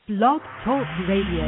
Blog Talk Radio.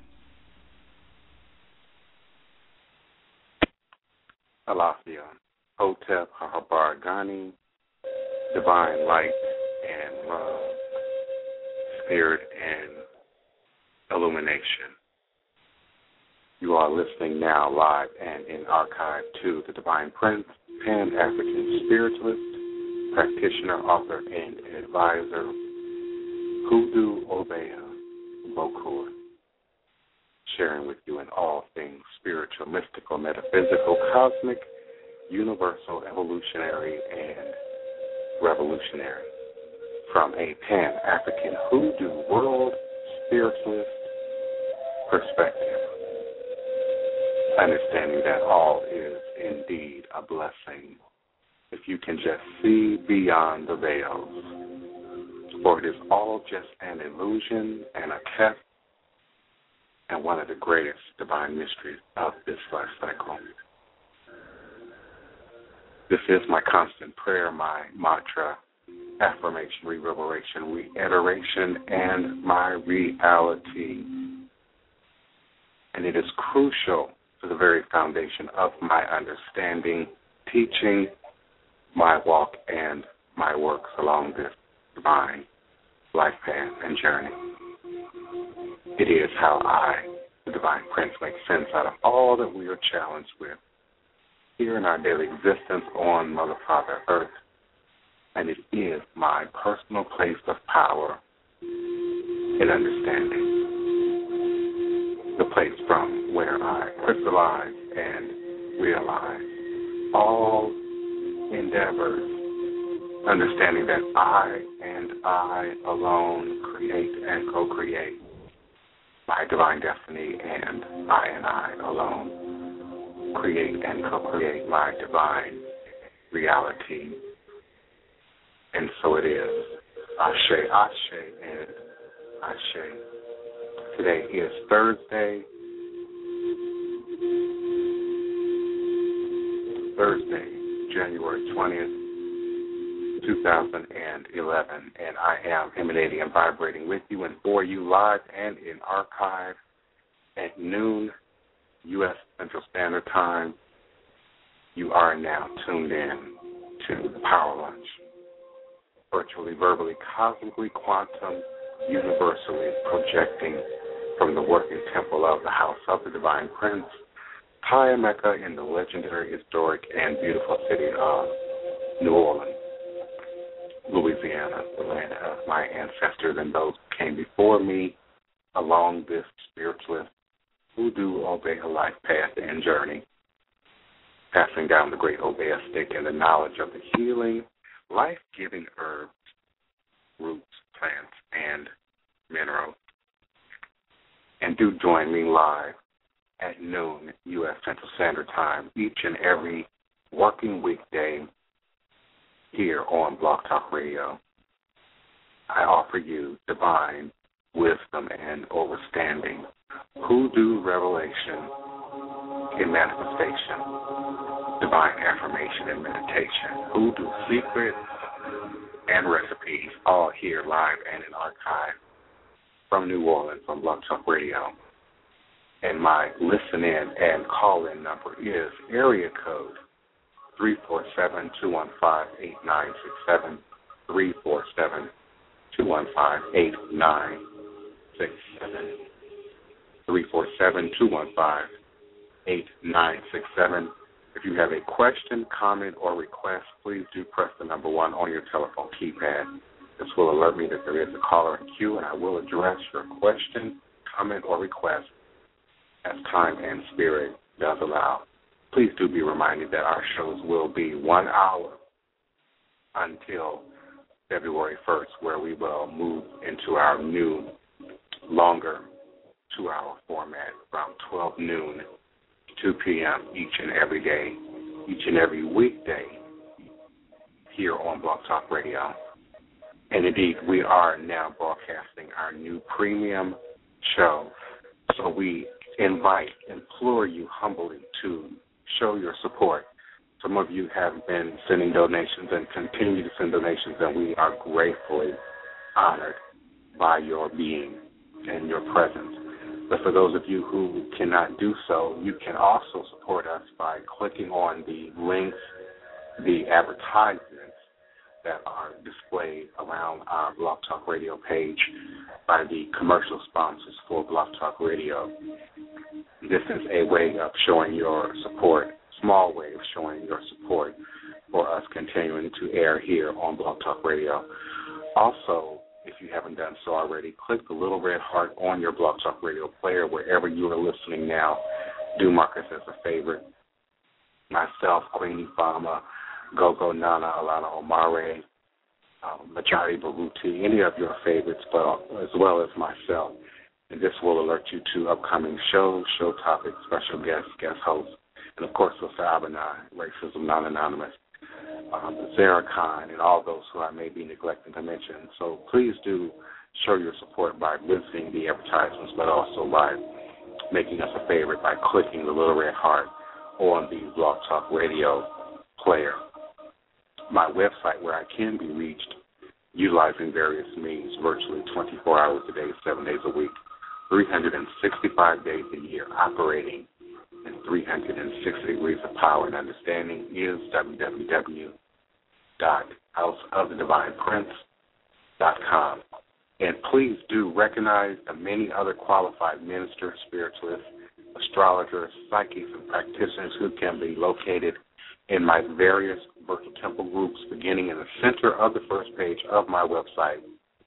Alafia. Hotep Habargani, divine light and love, spirit and illumination. You are listening now live and in archive to the Divine Prince, Pan-African spiritualist, practitioner, author, and advisor, Hoodoo Obeah Bokur, sharing with you in all things spiritual, mystical, metaphysical, cosmic, universal, evolutionary, and revolutionary from a Pan-African Hoodoo world spiritualist perspective, understanding that all is indeed a blessing if you can just see beyond the veils, for it is all just an illusion and a test and one of the greatest divine mysteries of this life cycle. This is my constant prayer, my mantra, affirmation, reverberation, reiteration, and my reality. And it is crucial to the very foundation of my understanding, teaching, my walk, and my works along this divine life path and journey. It is how I, the Divine Prince, make sense out of all that we are challenged with here in our daily existence on Mother, Father, Earth. And it is my personal place of power and understanding, the place from where I crystallize and realize all endeavors, understanding that I and I alone create and co-create my divine destiny, and I alone create and co-create my divine reality. And so it is. Ashe, Ashe, and Ashe. Today is Thursday, January 20th, 2011, and I am emanating and vibrating with you and for you live and in archive at noon U.S. Central Standard Time. You are now tuned in to the Power Lunch, virtually, verbally, cosmically, quantum, universally projecting from the working temple of the House of the Divine Prince, Mecca, in the legendary, historic, and beautiful city of New Orleans, Louisiana, the land of my ancestors and those who came before me along this spiritualist Hoodoo Obeah life path and journey, passing down the great Obeah stick and the knowledge of the healing, life-giving herbs, roots, plants, and minerals. And do join me live at noon U.S. Central Standard Time each and every working weekday here on Blog Talk Radio. I offer you divine wisdom and overstanding, hoodoo revelation in manifestation, divine affirmation and meditation, hoodoo secrets and recipes, all here live and in archive from New Orleans on Blog Talk Radio. And my listen-in and call-in number is area code 347-215-8967, 347-215-8967, 347-215-8967. If you have a question, comment, or request, please do press the number 1 on your telephone keypad. This will alert me that there is a caller in queue, and I will address your question, comment, or request as time and spirit does allow. Please do be reminded that our shows will be 1 hour until February 1st, where we will move into our new, longer 2-hour format from 12 noon to 2 p.m. each and every day, each and every weekday here on Blog Talk Radio. And indeed, we are now broadcasting our new premium show. So we implore you humbly to show your support. Some of you have been sending donations and continue to send donations, and we are gratefully honored by your being and your presence. But for those of you who cannot do so, you can also support us by clicking on the links the advertisements that are displayed around our Blog Talk Radio page by the commercial sponsors for Blog Talk Radio. This is a way of showing your support, small way of showing your support for us continuing to air here on Blog Talk Radio. Also, if you haven't done so already, click the little red heart on your Blog Talk Radio player wherever you are listening now. Do mark us as a favorite. Myself, Queenie Fama, Gogo Nana, Alana Omare, Majari Baruti, any of your favorites, but as well as myself. And this will alert you to upcoming shows, show topics, special guests, guest hosts, and of course, Sister Abanai, Racism Non-Anonymous, Zara Khan, and all those who I may be neglecting to mention. So please do show your support by visiting the advertisements, but also by making us a favorite by clicking the little red heart on the Blog Talk Radio player. My website where I can be reached utilizing various means virtually 24 hours a day, 7 days a week, 365 days a year, operating in 360 degrees of power and understanding is www.houseofthedivineprince.com. And please do recognize the many other qualified ministers, spiritualists, astrologers, psychics, and practitioners who can be located in my various virtual temple groups, beginning in the center of the first page of my website,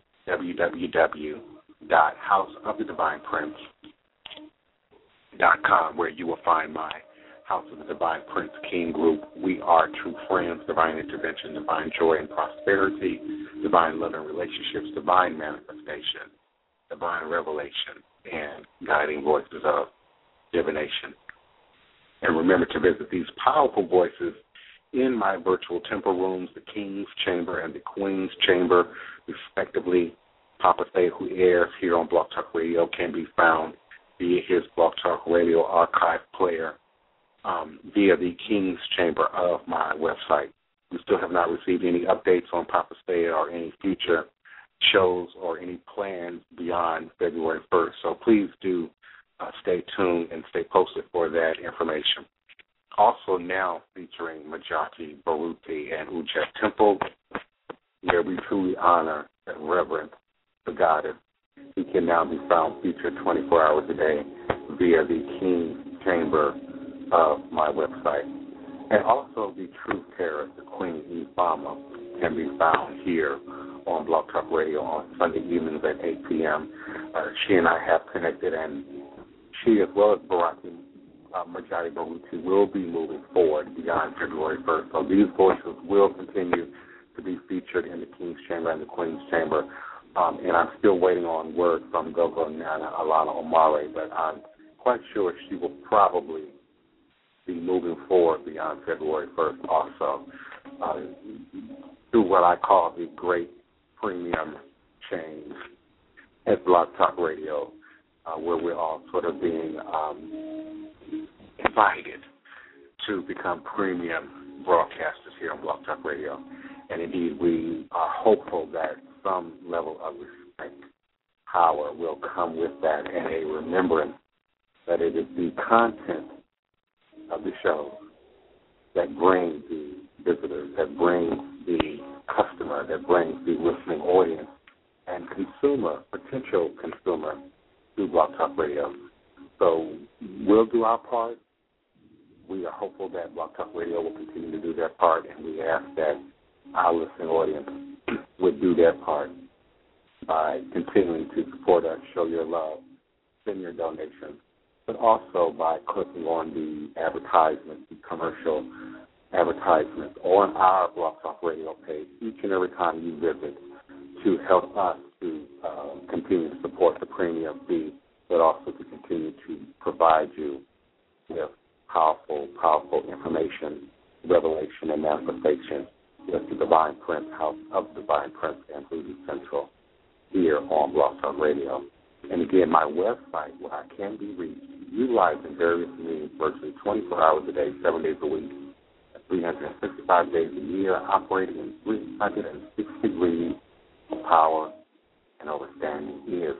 www.houseofthedivineprince.com, where you will find my House of the Divine Prince King group. We are true friends, divine intervention, divine joy and prosperity, divine love and relationships, divine manifestation, divine revelation, and guiding voices of divination. And remember to visit these powerful voices in my virtual temple rooms, the King's Chamber and the Queen's Chamber, respectively. Papa Say, who airs here on Blog Talk Radio, can be found via his Blog Talk Radio archive player via the King's Chamber of my website. We still have not received any updates on Papa Say or any future shows or any plans beyond February 1st. So please do stay tuned and stay posted for that information. Also now featuring Majati Baruti and Ujet Temple, where we truly honor and reverence the goddess. He can now be found featured 24 hours a day via the King's Chamber of my website. And also the Truth Terrorist, the Queen Ifama, can be found here on Blog Talk Radio on Sunday evenings at 8 p.m. She and I have connected, and she, as well as Baraki Majati Baruti, will be moving forward beyond February 1st. So these voices will continue to be featured in the King's Chamber and the Queen's Chamber. And I'm still waiting on word from Gogo Nana Alana Omare, but I'm quite sure she will probably be moving forward beyond February 1st also through what I call the great premium change at Blog Talk Radio, where we're all sort of being invited to become premium broadcasters here on Blog Talk Radio. And indeed, we are hopeful that some level of respect, power will come with that, and a remembrance that it is the content of the show that brings the visitors, that brings the customer, that brings the listening audience and consumer, potential consumer, to Blog Talk Radio. So we'll do our part. We are hopeful that Blog Talk Radio will continue to do their part, and we ask that our listening audience would do their part by continuing to support us, show your love, send your donations, but also by clicking on the advertisements, the commercial advertisements on our Blog Talk Radio page each and every time you visit to help us to continue to support the premium fee, but also to continue to provide you with powerful, powerful information, revelation, and manifestation with the Divine Prince, House of the Divine Prince, and Voodoo Central here on Blog Talk Radio. And again, my website, where I can be reached, utilizing various means virtually 24 hours a day, 7 days a week, 365 days a year, operating in 360 degrees of power and understanding, is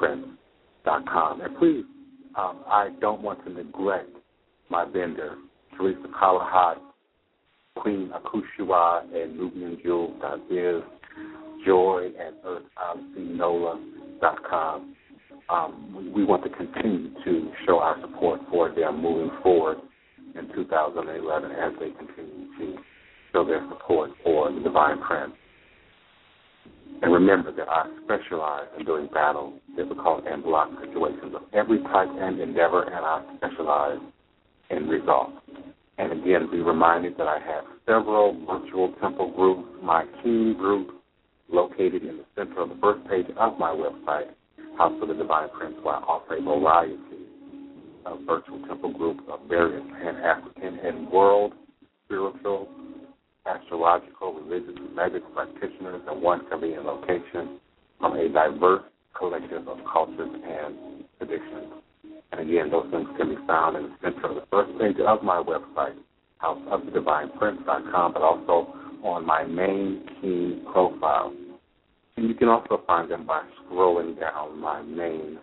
www.houseofthedivineprince.com. And please, I don't want to neglect my vendor, Teresa Kalahat, Queen Akushua at NubianJewels.biz, Joy at EarthOdysseyNola.com. We want to continue to show our support for them moving forward in 2011 as they continue to show their support for the Divine Prince. And remember that I specialize in doing battle, difficult, and block situations of every type and endeavor, and I specialize in results. And again, be reminded that I have several virtual temple groups. My King group, located in the center of the first page of my website, House of the Divine Prince, where I offer a variety of virtual temple groups of various Pan-African and world spiritual, astrological, religious, and magic practitioners in one convenient location from a diverse collective of cultures and traditions. And again, those things can be found in the center of the first page of my website, houseofthedivineprince.com, but also on my main King profile. And you can also find them by scrolling down my main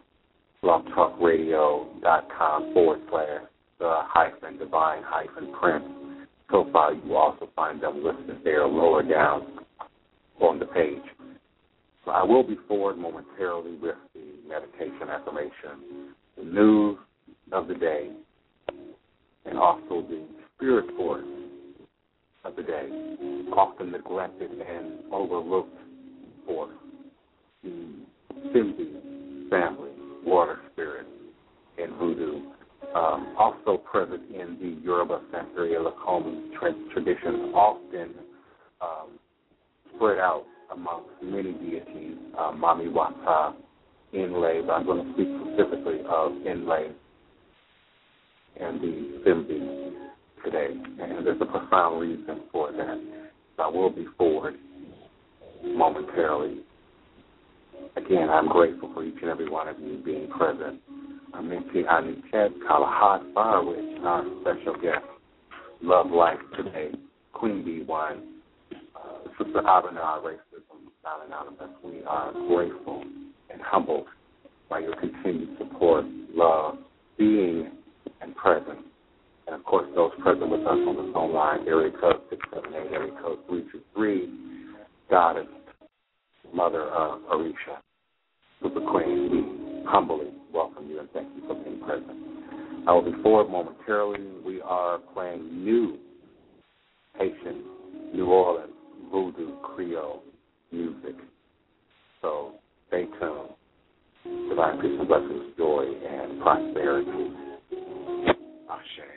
blogtalkradio.com/the-divine-prince profile. You will also find them listed there lower down on the page. So I will be forward momentarily with the meditation affirmation, the news of the day, and also the spirit force of the day, often neglected and overlooked force, the Simbi family, water spirit, and voodoo. Also present in the Yoruba Santeria Lakomi traditions, often spread out amongst many deities, Mami Wata, Inlay, but I'm going to speak specifically of Inlay and the Simbi today. And there's a profound reason for that. So I will be forward momentarily. Again, I'm grateful for each and every one of you being present. I'm Minty Anuket Kalahat Farwich, our special guest, Love Life today, Queen B1, Sister Abena, Racism, Not Anonymous. We are grateful and humbled by your continued support, love, being, and presence. And, of course, those present with us on the phone line, area code 678, area code 323, Goddess, Mother of Orisha, Super Queen, we humbly welcome you and thank you for being present. I will be forward momentarily. We are playing new Haitian, New Orleans, Voodoo, Creole music. So stay tuned. Divine peace and blessings, joy, and prosperity. Ashe.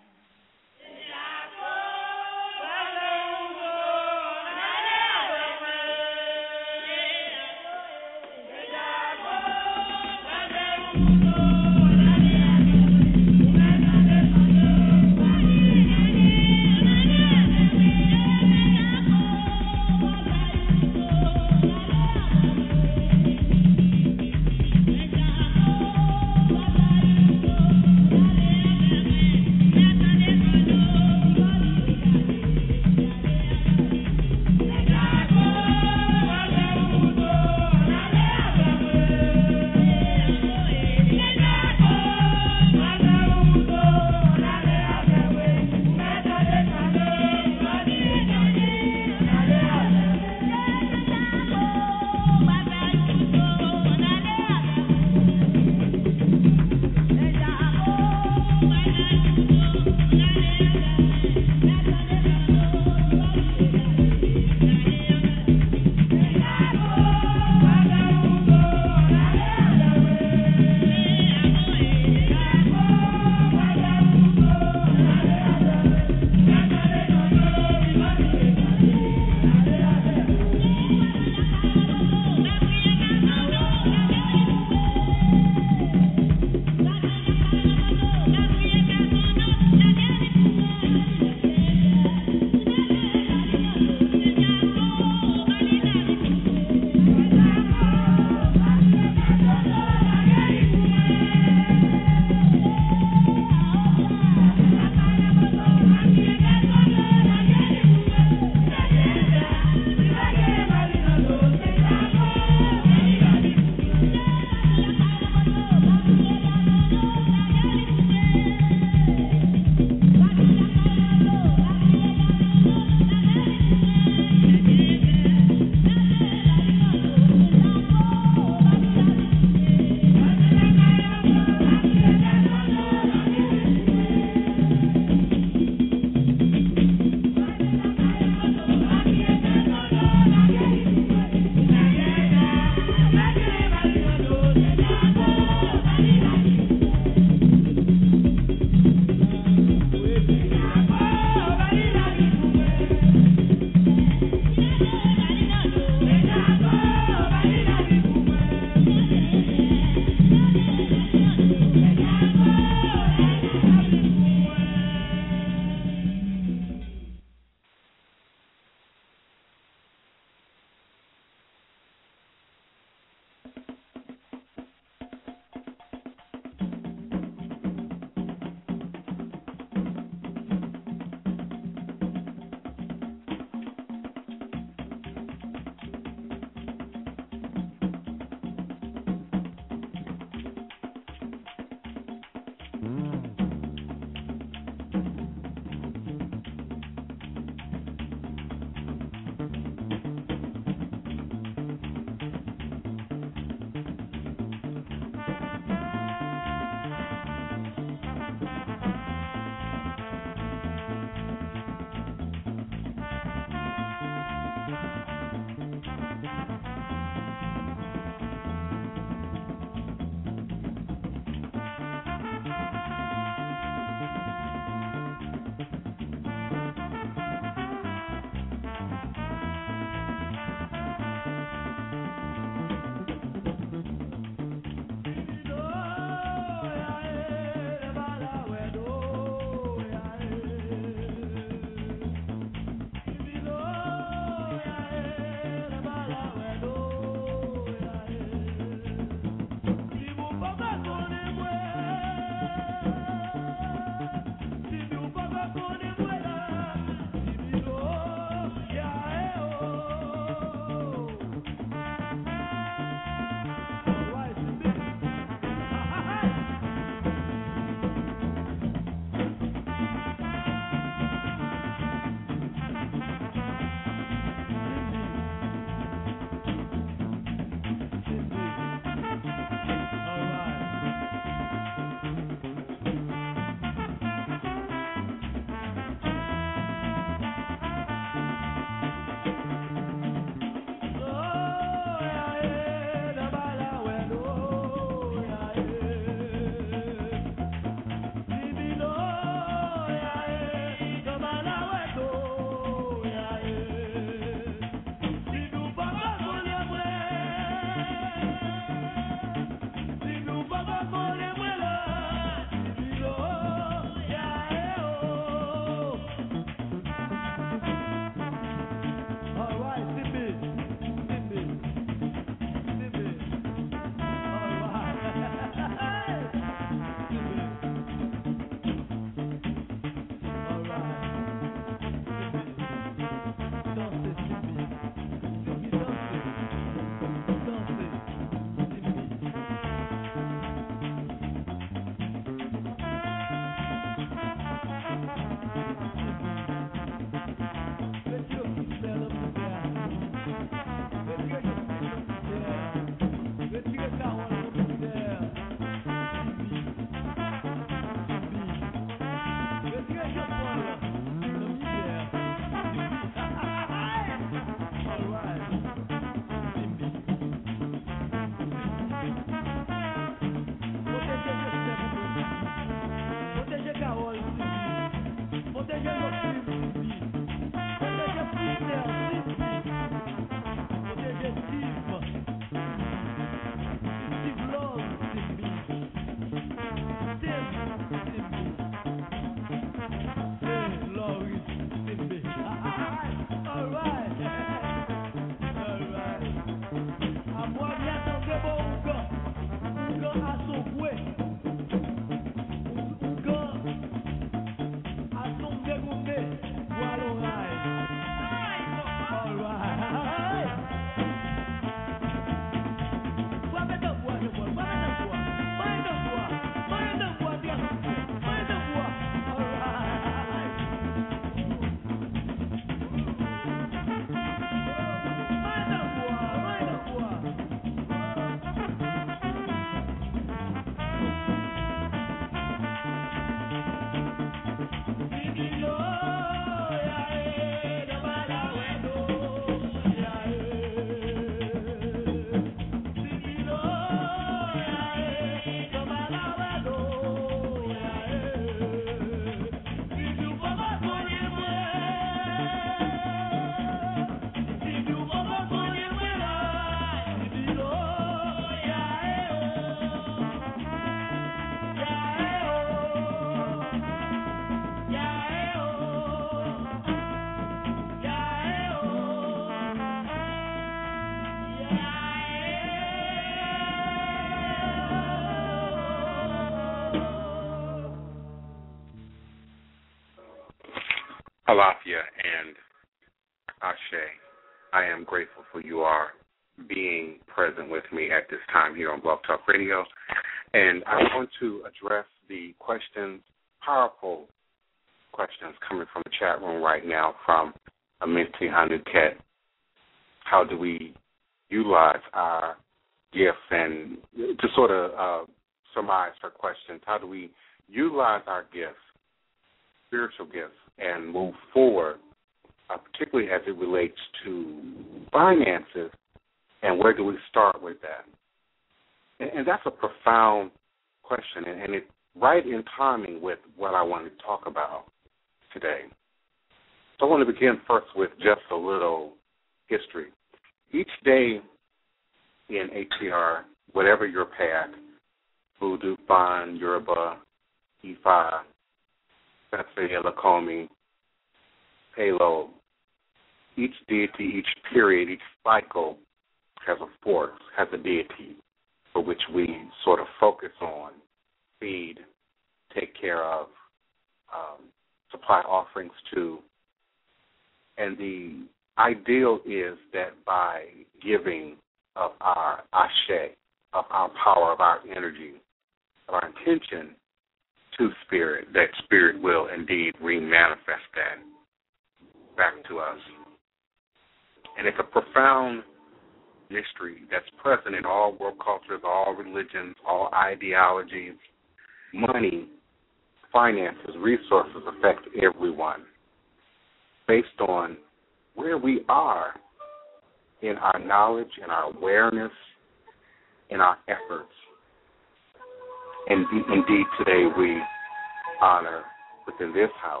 Alafia and Ashe. I am grateful for you are being present with me at this time here on Blog Talk Radio. And I want to address the questions, powerful questions coming from the chat room right now from Aminti Anuket. How do we utilize our gifts? And to sort of surmise her questions, how do we utilize our gifts, spiritual gifts, and move forward, particularly as it relates to finances, and where do we start with that? And that's a profound question, and it's right in timing with what I want to talk about today. So I want to begin first with just a little history. Each day in ATR, whatever your path, Voodoo, Fan, Yoruba, Ifa, Sensei, Lakomi, Halo, each deity, each period, each cycle has a force, has a deity for which we sort of focus on, feed, take care of, supply offerings to. And the ideal is that by giving of our ashe, of our power, of our energy, of our intention to Spirit, that Spirit will indeed remanifest that back to us. And it's a profound mystery that's present in all world cultures, all religions, all ideologies. Money, finances, resources affect everyone based on where we are in our knowledge, in our awareness, in our efforts. And indeed, today we honor within this house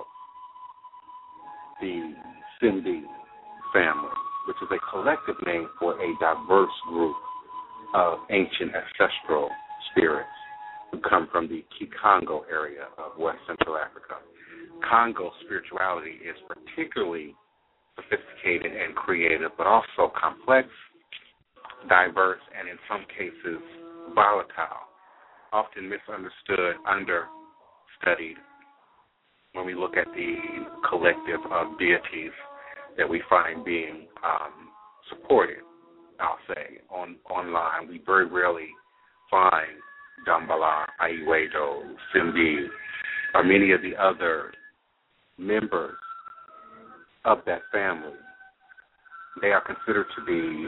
the Sindi family, which is a collective name for a diverse group of ancient ancestral spirits who come from the Kikongo area of West Central Africa. Congo spirituality is particularly sophisticated and creative, but also complex, diverse, and in some cases volatile, often misunderstood, understudied when we look at the collective of deities that we find being supported, I'll say, online. We very rarely find Dambala, Aiwedo, Simbi, or many of the other members of that family. They are considered to be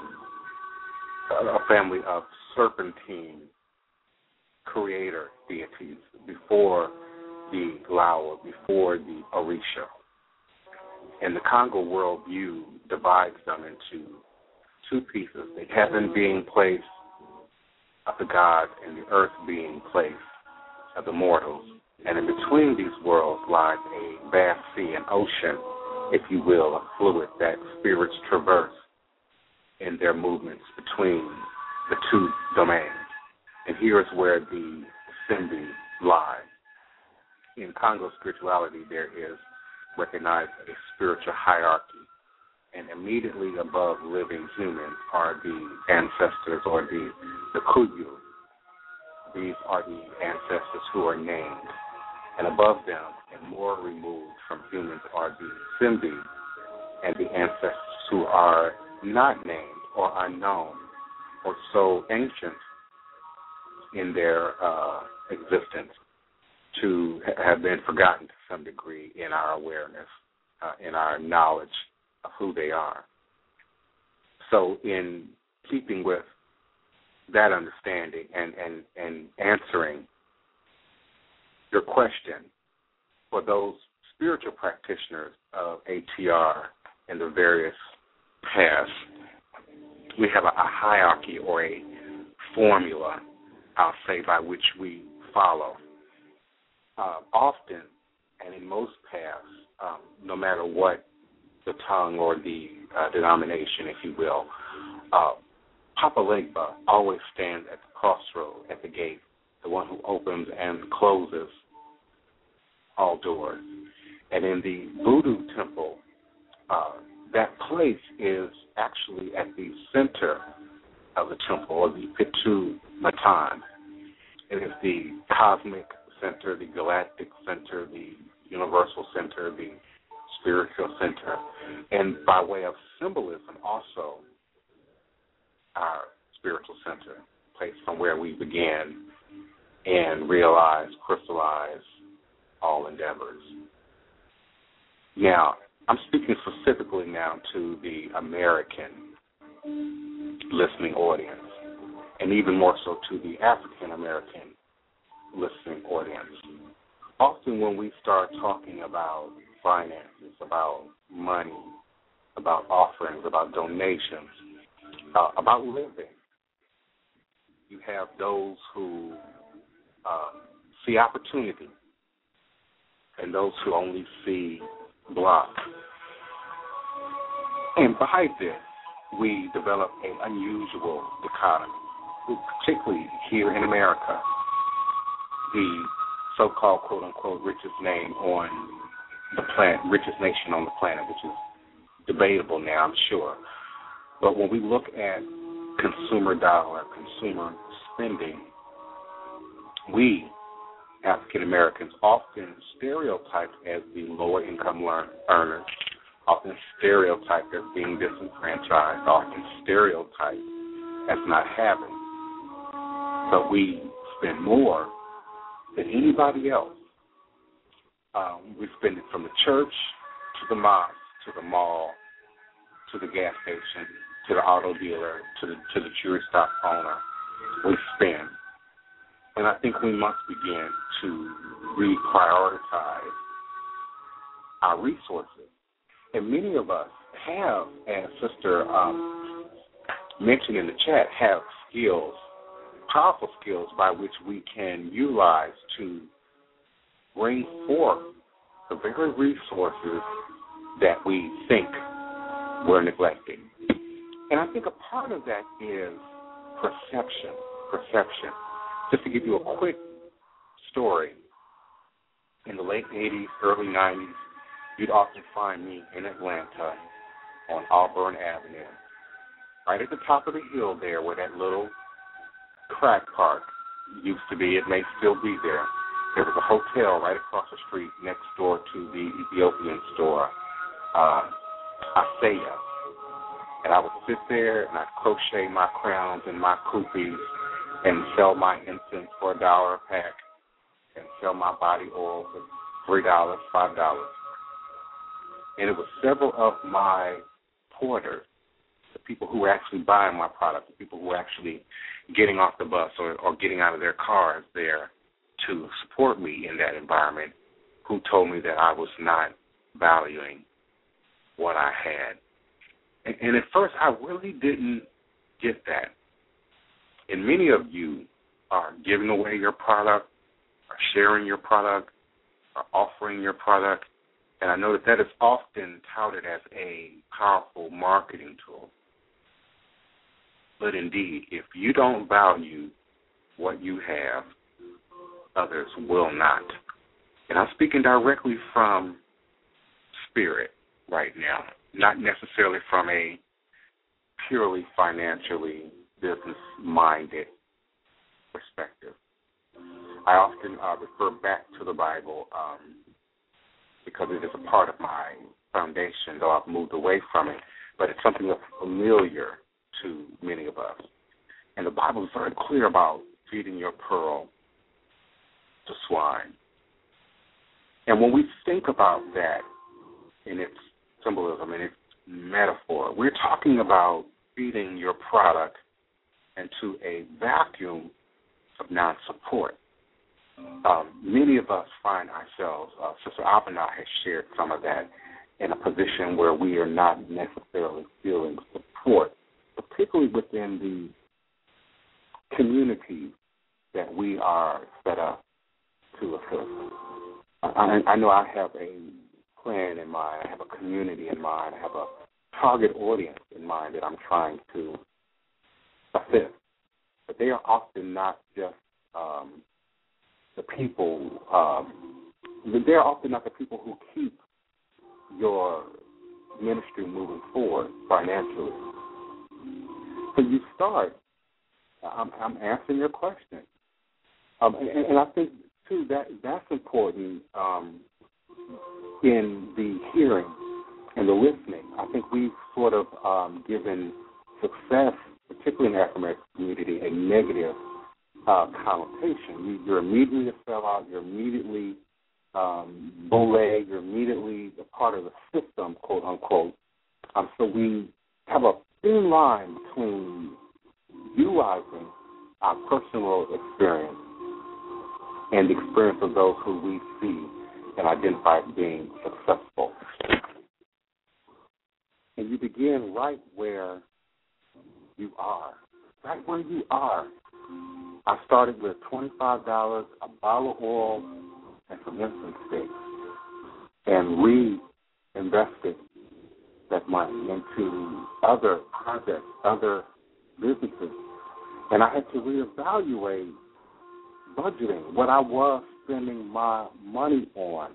a family of serpentine creator deities before the Lawa, before the Orisha. And the Congo worldview divides them into two pieces, the heaven being place of the gods and the earth being place of the mortals. And in between these worlds lies a vast sea, an ocean, if you will, a fluid that spirits traverse in their movements between the two domains. And here is where the Simbi lie. In Congo spirituality, there is recognized a spiritual hierarchy, and immediately above living humans are the ancestors, or the Kuyu. These are the ancestors who are named. And above them, and more removed from humans, are the Simbi, and the ancestors who are not named or unknown, or so ancient in their existence to have been forgotten to some degree in our awareness, in our knowledge of who they are. So in keeping with that understanding and answering your question, for those spiritual practitioners of ATR in the various paths, we have a hierarchy or a formula, I'll say, by which we follow. Often, and in most paths, no matter what the tongue or the denomination, if you will, Papa Legba always stands at the crossroad, at the gate, the one who opens and closes all doors. And in the Voodoo temple, that place is actually at the center of the temple, or the Pitu Matan. It is the cosmic center, the galactic center, the universal center, the spiritual center, and by way of symbolism, also our spiritual center, place from where we began and realize, crystallize all endeavors. Now, I'm speaking specifically now to the American listening audience, and even more so to the African American listening audience. Often when we start talking about finances, about money, about offerings, about donations, about living, you have those who see opportunity and those who only see block. And by this, we develop an unusual dichotomy, particularly here in America, the so-called, quote-unquote, richest nation on the planet, which is debatable now, I'm sure. But when we look at consumer dollar, consumer spending, we, African Americans, often stereotyped as the lower income earners, often stereotyped as being disenfranchised, often stereotyped as not having. But we spend more than anybody else. We spend it from the church to the mosque, to the mall, to the gas station, to the auto dealer, to the jewelry stock owner. We spend. And I think we must begin to reprioritize our resources. And many of us have, as Sister mentioned in the chat, have skills, powerful skills by which we can utilize to bring forth the very resources that we think we're neglecting. And I think a part of that is perception. Just to give you a quick story, in the late 80s, early 90s, you'd often find me in Atlanta on Auburn Avenue, right at the top of the hill there where that little crack park used to be. It may still be there. There was a hotel right across the street next door to the Ethiopian store, Asaya. And I would sit there and I'd crochet my crowns and my koofies and sell my incense for $1 a pack and sell my body oil for $3, $5. And it was several of my porters, the people who were actually buying my product, the people who were actually getting off the bus or getting out of their cars there to support me in that environment, who told me that I was not valuing what I had. And at first, I really didn't get that. And many of you are giving away your product, are sharing your product, are offering your product, and I know that is often touted as a powerful marketing tool. But indeed, if you don't value what you have, others will not. And I'm speaking directly from spirit right now, not necessarily from a purely financially business-minded perspective. I often refer back to the Bible because it is a part of my foundation, though I've moved away from it, but it's something that's familiar to many of us. And the Bible is very clear about feeding your pearl to swine. And when we think about that in its symbolism, in its metaphor, we're talking about feeding your product into a vacuum of non-support. Many of us find ourselves, Sister Abena has shared some of that, in a position where we are not necessarily feeling support, particularly within the community that we are set up to assist. I know I have a plan in mind, I have a community in mind, I have a target audience in mind that I'm trying to assist. But they are often not just the people, they're often not the people who keep your ministry moving forward financially. So you start, I'm answering your question. And I think, too, that's important in the hearing and the listening. I think we've sort of given success, particularly in the African American community, a negative connotation. You're immediately a sellout. You're immediately bullied. You're immediately a part of the system, quote unquote. So we have a thin line between utilizing our personal experience and the experience of those who we see and identify as being successful. And you begin right where you are. Right where you are. I started with $25, a bottle of oil, and some incense sticks, and reinvested that money into other projects, other businesses. And I had to reevaluate budgeting, what I was spending my money on.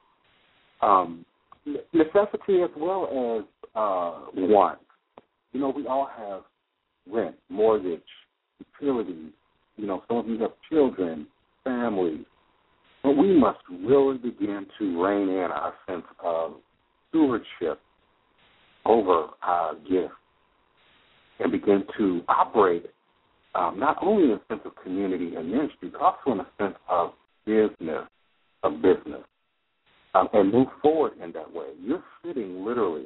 Necessity as well as want. You know, we all have rent, mortgage, utilities. You know, some of you have children, families. But we must really begin to rein in our sense of stewardship over our gift and begin to operate not only in a sense of community and ministry, but also in a sense of business, and move forward in that way. You're sitting literally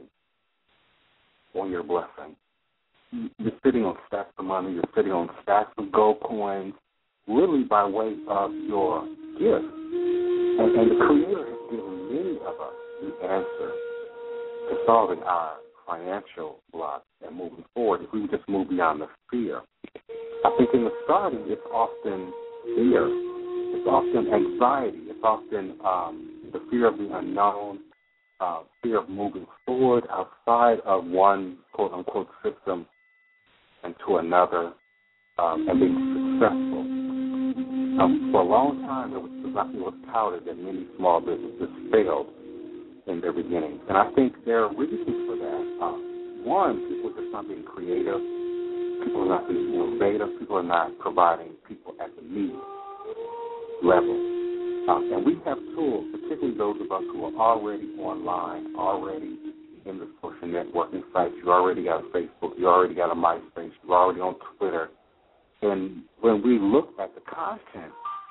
on your blessing. You're sitting on stacks of money. You're sitting on stacks of gold coins, literally by way of your gift. And the Creator has given many of us the answer to solving our financial blocks and moving forward if we would just move beyond the fear. I think in the starting, it's often fear. It's often anxiety. It's often the fear of the unknown, fear of moving forward outside of one quote-unquote system and to another and being successful. For a long time, it was touted that many small businesses failed in their beginning. And I think there are reasons for that. One, people are just not being creative. People are not being innovative. People are not providing people at the need level. And we have tools, particularly those of us who are already online, already in the social networking sites. You already got a Facebook. You already got a MySpace. You're already on Twitter. And when we look at the content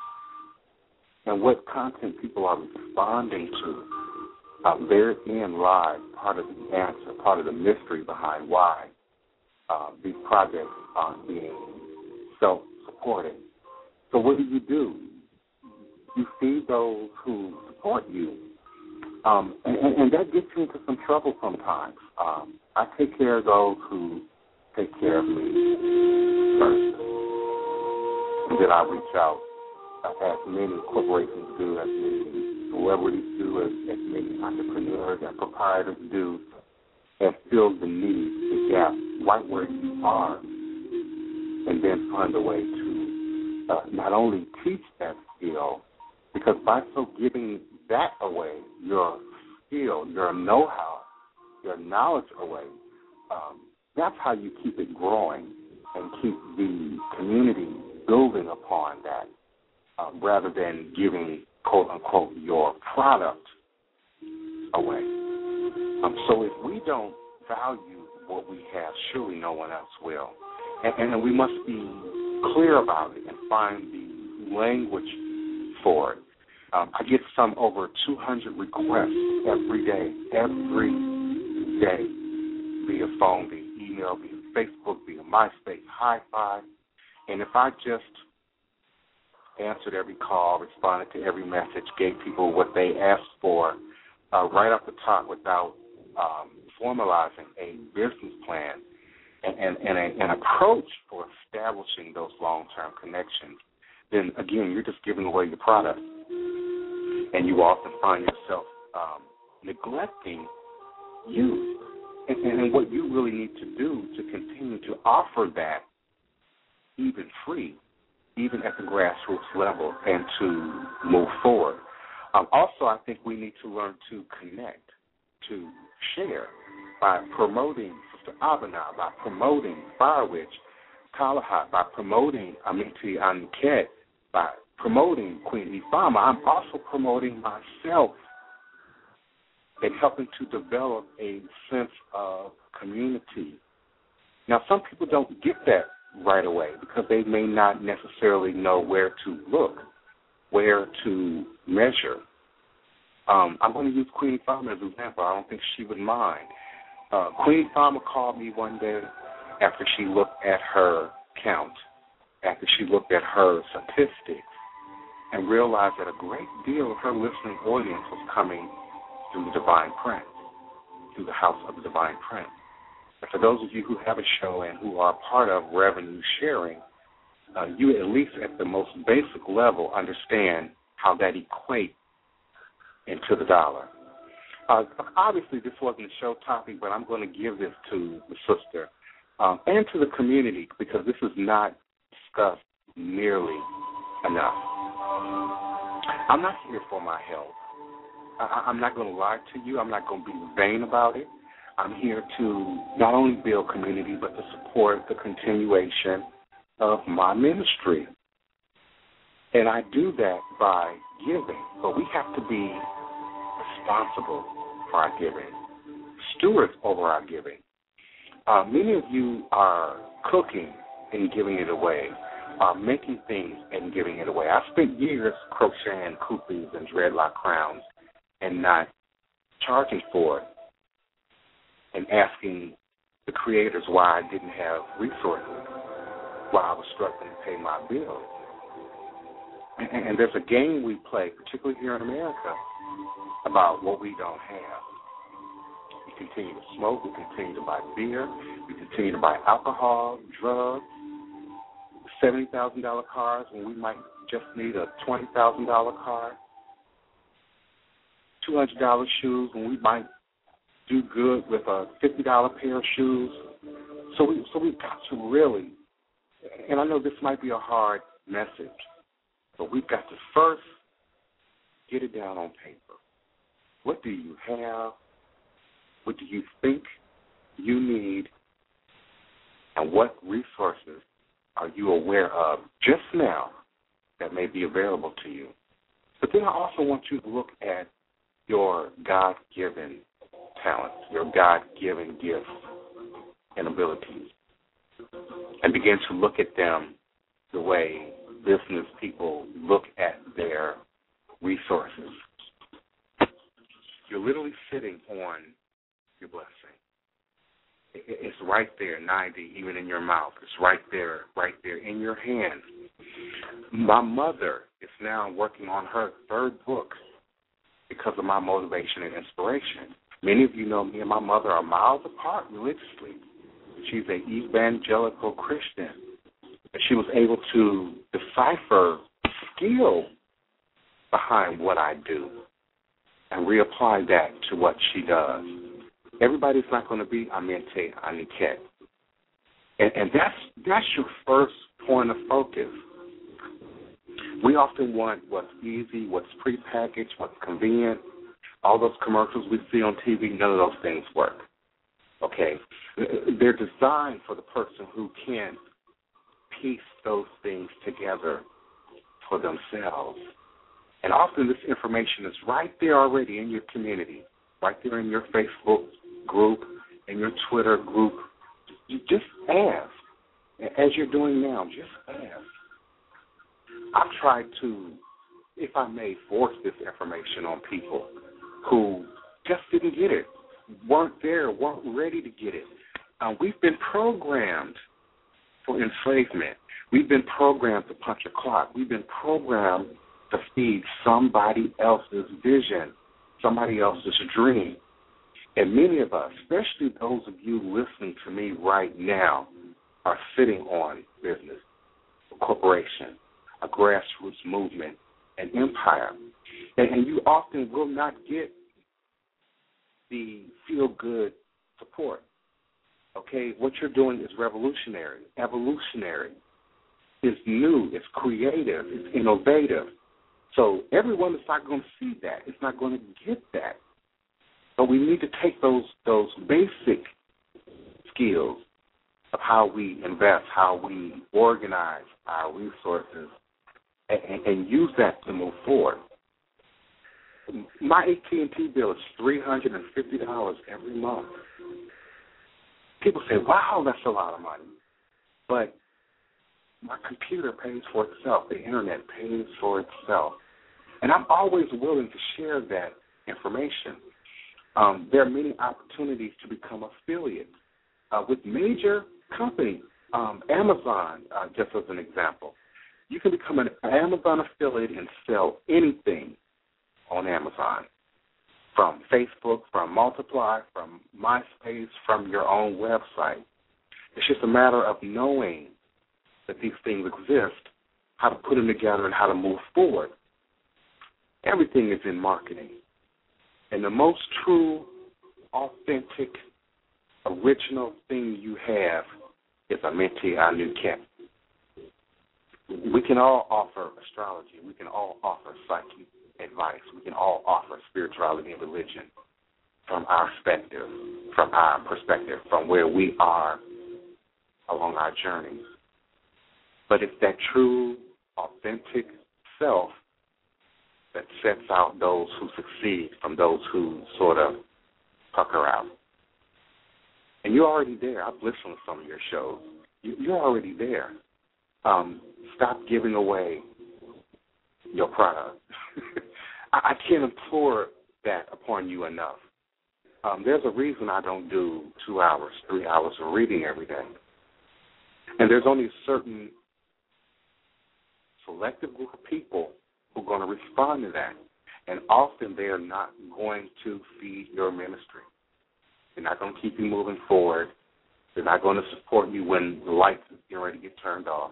and what content people are responding to, therein lies part of the answer, part of the mystery behind why these projects aren't being self-supporting. So what do? You feed those who support you, and that gets you into some trouble sometimes. I take care of those who take care of me first. And then I reach out, as many corporations do, as many celebrities do, as many entrepreneurs and proprietors do, and fill the need, the gap, right where you are, and then find a way to not only teach that skill, because by so giving that away, your skill, your know-how, your knowledge away, that's how you keep it growing and keep the community building upon that, rather than giving, quote-unquote, your product away. So if we don't value what we have, surely no one else will. And we must be clear about it and find the language for it. I get some over 200 requests every day, via phone, via email, via Facebook, via MySpace, Hi-Fi. And if I just answered every call, responded to every message, gave people what they asked for right off the top without formalizing a business plan and an approach for establishing those long-term connections, then, again, you're just giving away your product. And you often find yourself neglecting you and what you really need to do to continue to offer that even free, even at the grassroots level, and to move forward. Also, I think we need to learn to connect, to share by promoting Sister Abena, by promoting Firewitch, Talahat, by promoting Amiti Anket, by promoting Queen Ifama. I'm also promoting myself and helping to develop a sense of community. Now, some people don't get that right away because they may not necessarily know where to look, where to measure. I'm going to use Queenie Farmer as an example. I don't think she would mind. Queenie Farmer called me one day after she looked at her count, after she looked at her statistics, and realized that a great deal of her listening audience was coming through the Divine Print, through the House of the Divine Print. And for those of you who have a show and who are part of revenue sharing, you at least at the most basic level understand how that equates into the dollar. Obviously, this wasn't a show topic, but I'm going to give this to the sister and to the community because this is not discussed nearly enough. I'm not here for my health. I'm not going to lie to you. I'm not going to be vain about it. I'm here to not only build community, but to support the continuation of my ministry. And I do that by giving. But we have to be responsible for our giving, stewards over our giving. Many of you are cooking and giving it away, making things and giving it away. I spent years crocheting koofies and dreadlock crowns and not charging for it and asking the creators why I didn't have resources, why I was struggling to pay my bills. And there's a game we play, particularly here in America, about what we don't have. We continue to smoke, we continue to buy beer, we continue to buy alcohol, drugs, $70,000 cars when we might just need a $20,000 car, $200 shoes when we might do good with a $50 pair of shoes. So we've got to really, and I know this might be a hard message, but we've got to first get it down on paper. What do you have? What do you think you need? And what resources are you aware of just now that may be available to you? But then I also want you to look at your God-given talents, your God-given gifts and abilities, and begin to look at them the way business people look at their resources. You're literally sitting on your blessing. It's right there, 90, even in your mouth. It's right there in your hand. My mother is now working on her third book because of my motivation and inspiration. Many of you know me and my mother are miles apart religiously. She's an evangelical Christian. And she was able to decipher skill behind what I do and reapply that to what she does. Everybody's not going to be Amente Aniket. And that's your first point of focus. We often want what's easy, what's prepackaged, what's convenient. All those commercials we see on TV, none of those things work. Okay? They're designed for the person who can piece those things together for themselves. And often this information is right there already in your community, right there in your Facebook group, in your Twitter group. You just ask. As you're doing now, just ask. I've tried to, if I may, force this information on people who just didn't get it, weren't there, weren't ready to get it. We've been programmed for enslavement. We've been programmed to punch a clock. We've been programmed to feed somebody else's vision, somebody else's dream. And many of us, especially those of you listening to me right now, are sitting on business, a corporation, a grassroots movement, an empire. And you often will not get the feel-good support. Okay? What you're doing is revolutionary, evolutionary. It's new, it's creative, it's innovative. So everyone is not going to see that. It's not going to get that. But we need to take those basic skills of how we invest, how we organize our resources, and use that to move forward. My AT&T bill is $350 every month. People say, wow, that's a lot of money. But my computer pays for itself. The Internet pays for itself. And I'm always willing to share that information. There are many opportunities to become affiliates with major companies. Amazon, just as an example. You can become an Amazon affiliate and sell anything on Amazon, from Facebook, from Multiply, from MySpace, from your own website. It's just a matter of knowing that these things exist, how to put them together, and how to move forward. Everything is in marketing. And the most true, authentic, original thing you have is Amenti Anuket. We can all offer astrology. We can all offer psychic advice. We can all offer spirituality and religion from our perspective, from where we are along our journey. But it's that true, authentic self that sets out those who succeed from those who sort of pucker out. And you're already there. I've listened to some of your shows. You're already there. Stop giving away your product. I can't implore that upon you enough. There's a reason I don't do 2 hours, 3 hours of reading every day. And there's only a certain selective group of people who are going to respond to that. And often they are not going to feed your ministry. They're not going to keep you moving forward. They're not going to support you when the lights are ready to get turned off.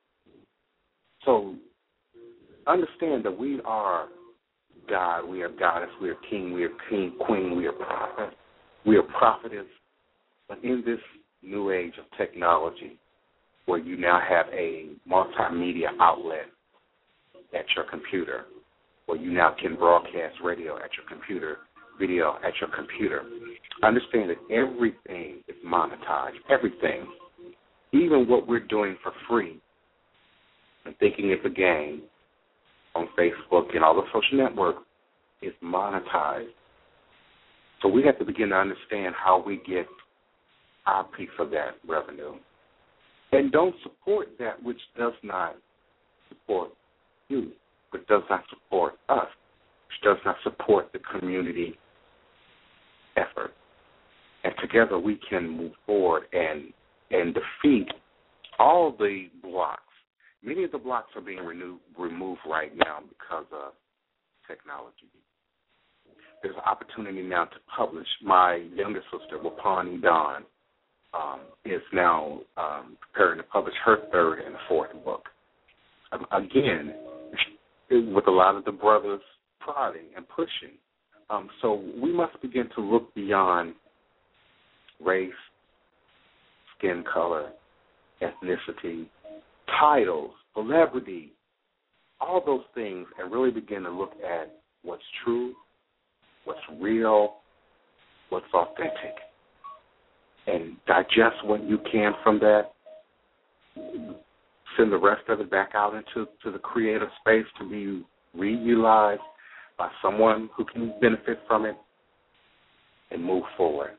So understand that we are God, we are goddess, we are king, we are queen, we are prophet, we are prophetess. But in this new age of technology, where you now have a multimedia outlet at your computer, where you now can broadcast radio at your computer, video at your computer, understand that everything is monetized, everything, even what we're doing for free and thinking it's a game on Facebook and all the social networks is monetized. So we have to begin to understand how we get our piece of that revenue. And don't support that which does not support you, but does not support us, which does not support the community effort. And together we can move forward and defeat all the blocks. Many of the blocks are being removed right now because of technology. There's an opportunity now to publish. My younger sister, Wapani Dawn, is now preparing to publish her third and fourth book. Again, with a lot of the brothers prodding and pushing. So we must begin to look beyond race, skin color, ethnicity, titles, celebrity, all those things, and really begin to look at what's true, what's real, what's authentic, and digest what you can from that. Send the rest of it back out into the creative space to be reutilized by someone who can benefit from it, and move forward.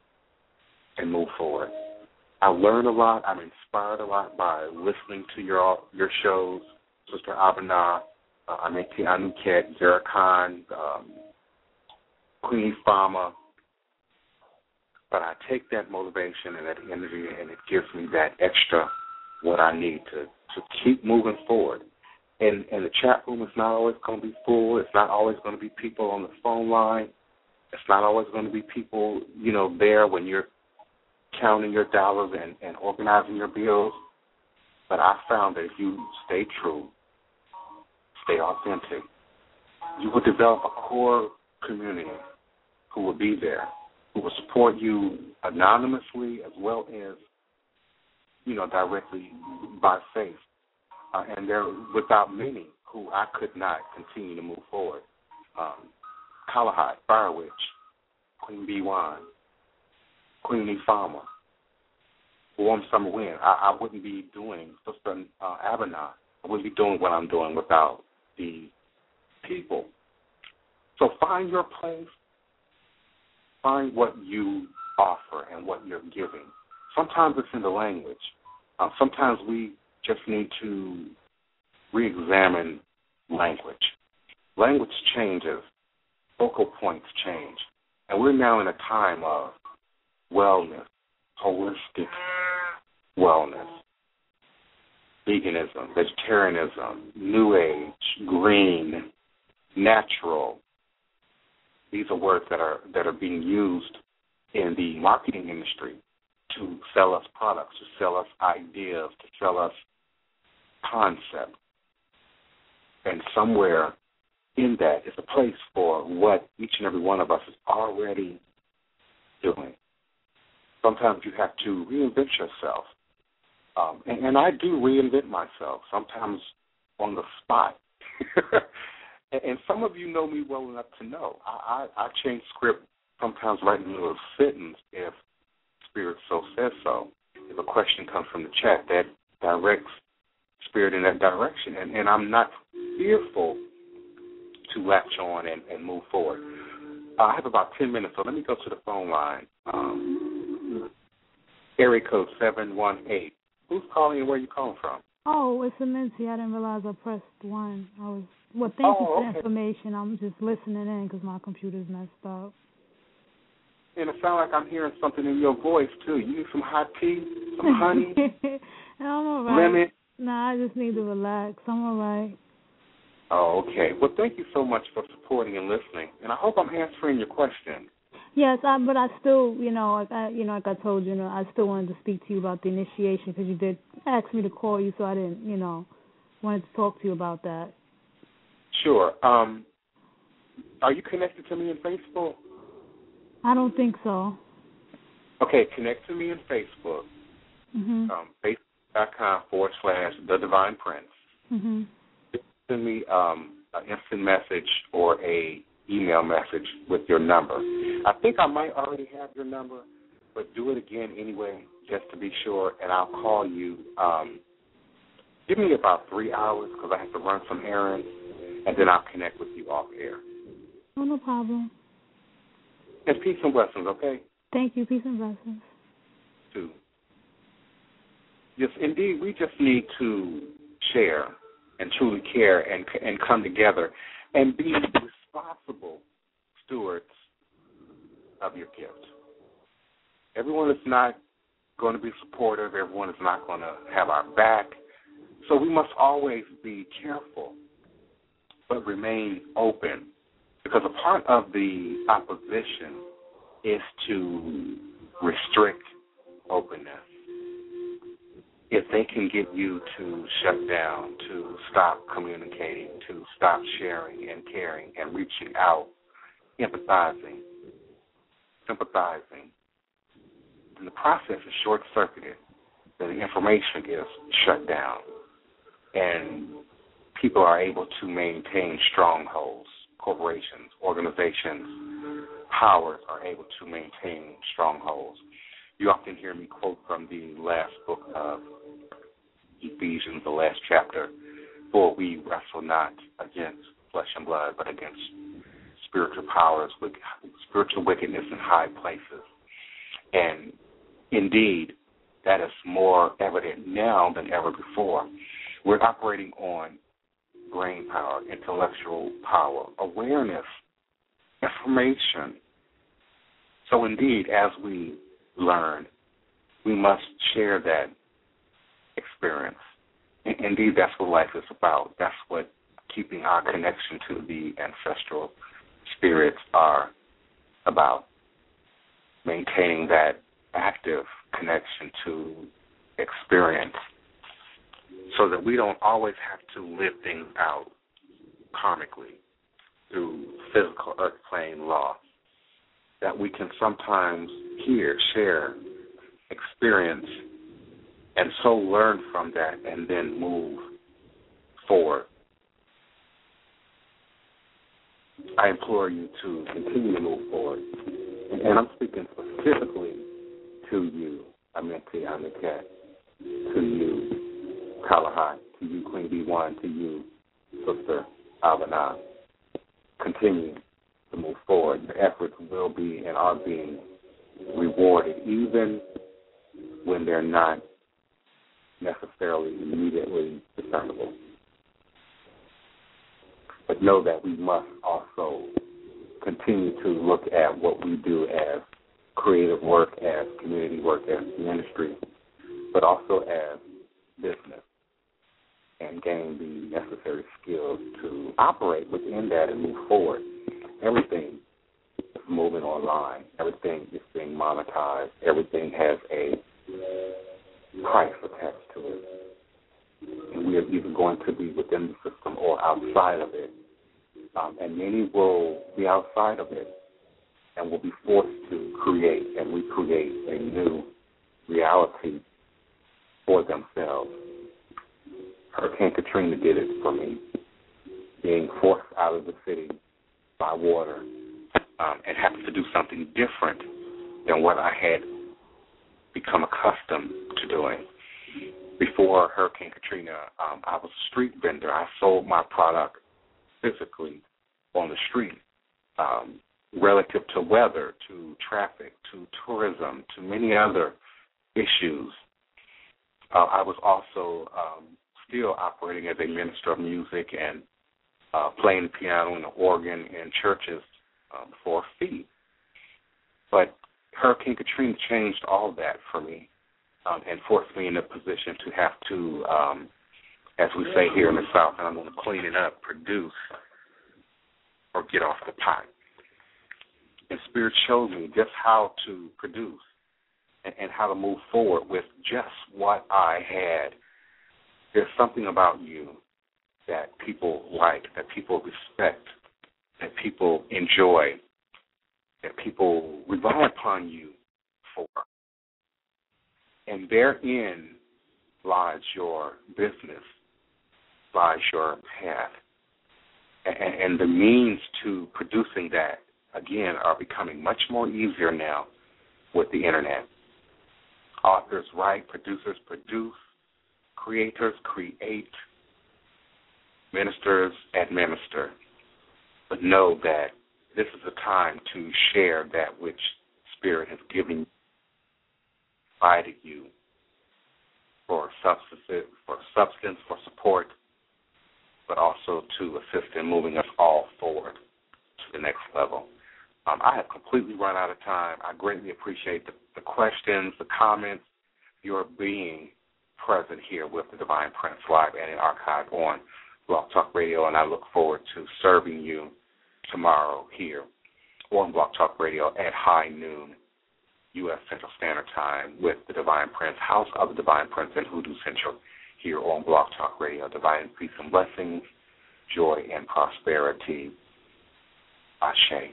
I learn a lot. I'm inspired a lot by listening to your shows, Sister Abena, Amenti Anuket, Zara Khan, Queen Fama. But I take that motivation and that energy, and it gives me that extra what I need to keep moving forward. And the chat room is not always going to be full. It's not always going to be people on the phone line. It's not always going to be people, there when you're counting your dollars and organizing your bills. But I found that if you stay true, stay authentic, you will develop a core community who will be there, who will support you anonymously as well as, directly by faith. And there, without many, who I could not continue to move forward. Kalahai, Fire Witch, Queen B1, Queen Ifama, Warm Summer Wind. I wouldn't be doing, Sister Abena, I wouldn't be doing what I'm doing without the people. So find your place. Find what you offer and what you're giving. Sometimes it's in the language. Sometimes we just need to re-examine language. Language changes. Focal points change. And we're now in a time of wellness, holistic wellness, veganism, vegetarianism, new age, green, natural. These are words that are being used in the marketing industry to sell us products, to sell us ideas, to sell us concepts. And somewhere in that is a place for what each and every one of us is already doing. Sometimes you have to reinvent yourself. And I do reinvent myself, sometimes on the spot. And some of you know me well enough to know I change script sometimes right in the middle of a sentence if Spirit so says so. If a question comes from the chat, that directs Spirit in that direction. And I'm not fearful to latch on and move forward. I have about 10 minutes, so let me go to the phone line. Area code 718. Who's calling and where are you calling from? Oh, it's Mincy. I didn't realize I pressed 1. Thank you for the information. I'm just listening in because my computer's messed up. And it sounds like I'm hearing something in your voice, too. You need some hot tea, some honey? I'm all right. Lemon? Nah, I just need to relax. I'm all right. Oh, okay. Well, thank you so much for supporting and listening. And I hope I'm answering your question. Yes, but I still, like I told you, I still wanted to speak to you about the initiation because you did ask me to call you, so I didn't, wanted to talk to you about that. Sure. Are you connected to me in Facebook? I don't think so. Okay, connect to me in Facebook. Mm-hmm. Facebook.com/The Divine Prince. Mm-hmm. Send me an instant message or a email message with your number. I think I might already have your number, but do it again anyway, just to be sure, and I'll call you. Give me about 3 hours because I have to run some errands, and then I'll connect with you off air. Oh, no problem. And peace and blessings, okay? Thank you. Peace and blessings. Too. Yes, indeed, we just need to share and truly care and come together and be responsible stewards of your gift. Everyone is not going to be supportive. Everyone is not going to have our back. So we must always be careful but remain open, because a part of the opposition is to restrict openness. If they can get you to shut down, to stop communicating, to stop sharing and caring and reaching out, empathizing, sympathizing, then the process is short-circuited, then the information is shut down, and people are able to maintain strongholds. Corporations, organizations, powers are able to maintain strongholds. You often hear me quote from the last book of Ephesians, the last chapter, for we wrestle not against flesh and blood, but against spiritual powers, spiritual wickedness in high places. And indeed, that is more evident now than ever before. We're operating on brain power, intellectual power, awareness, information. So indeed, as we learn, we must share that experience. Indeed, that's what life is about. That's what keeping our connection to the ancestral spirits are about, maintaining that active connection to experience so that we don't always have to live things out karmically through physical earth plane law, that we can sometimes hear, share, experience, and so learn from that and then move forward. I implore you to continue to move forward. And I'm speaking specifically to you, Amenti Amiket, to you, Kalahai, to you, Queen B1, to you, Sister Alvana. Continue forward. Your efforts will be and are being rewarded, even when they're not necessarily immediately discernible. But know that we must also continue to look at what we do as creative work, as community work, as ministry, but also as business, and gain the necessary skills to operate within that and move forward. Everything is moving online. Everything is being monetized. Everything has a price attached to it. And we are either going to be within the system or outside of it. And many will be outside of it and will be forced to create and recreate a new reality for themselves. Hurricane Katrina did it for me, being forced out of the city by water and having to do something different than what I had become accustomed to doing. Before Hurricane Katrina, I was a street vendor. I sold my product physically on the street, relative to weather, to traffic, to tourism, to many other issues. I was also still operating as a minister of music and playing the piano and the organ in churches for a fee. But Hurricane Katrina changed all that for me and forced me in a position to have to, as we say here in the South, and I'm going to clean it up, produce or get off the pot. And Spirit showed me just how to produce and how to move forward with just what I had. There's something about you that people like, that people respect, that people enjoy, that people rely upon you for. And therein lies your business, lies your path. And the means to producing that, again, are becoming much more easier now with the Internet. Authors write, producers produce, creators create, ministers administer. But know that this is a time to share that which Spirit has given, provided you for substance, for support, but also to assist in moving us all forward to the next level. I have completely run out of time. I greatly appreciate the questions, the comments, your being present here with the Divine Prince live and in archive on Blog Talk Radio, and I look forward to serving you tomorrow here on Blog Talk Radio at high noon U.S. Central Standard Time with the Divine Prince, House of the Divine Prince and Hoodoo Central here on Blog Talk Radio. Divine peace and blessings, joy and prosperity. Ashe.